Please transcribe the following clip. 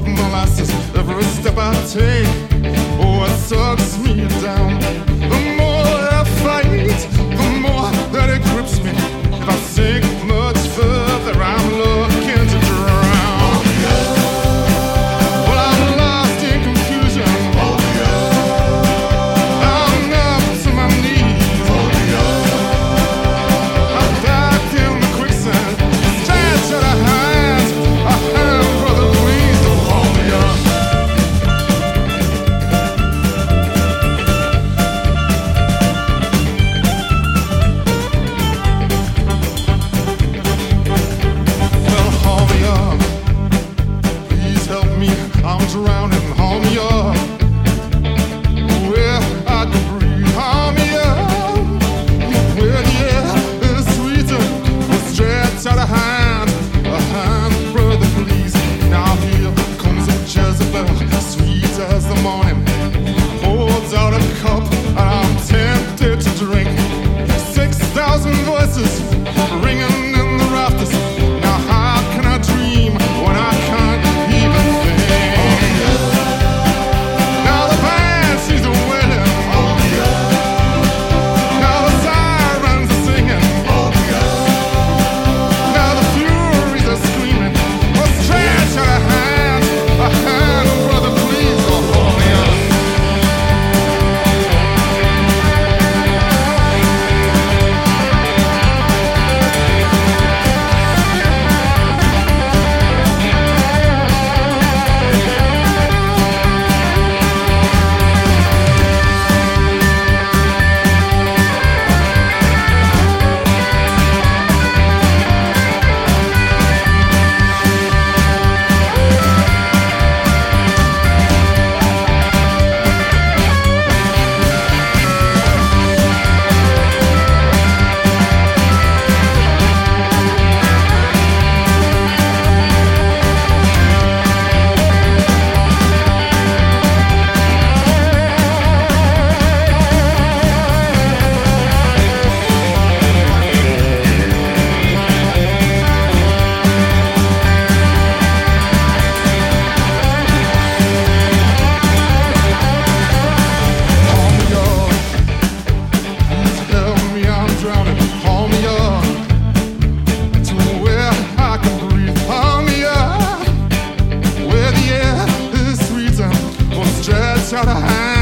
of molasses every step I take. Oh, it sucks me down. The more I fight, the more that it grips me. If I sink much further, I'm looking to drown. Well, I'm lost in confusion. I'm up to my knees. I'm back in the quicksand. Stretch out a hand, brother, please don't hold me up. Well, haul me up. Please help me. I'm drowning. Haul me up. Where I can breathe. Haul me up. Where the air is sweeter. Well, stretch out a hand, brother, please. Now here comes a Jezebel, sweet as the morning. Holds out a cup, and I'm tempted to drink. 6,000 voices ringing in the rafters. Now how can I dream when I can't even think? Now the band she's wailing. Now the sirens are singing. Now the furies are screaming. Well, stretch out a hand, brother, please don't hold me up. Out a hand.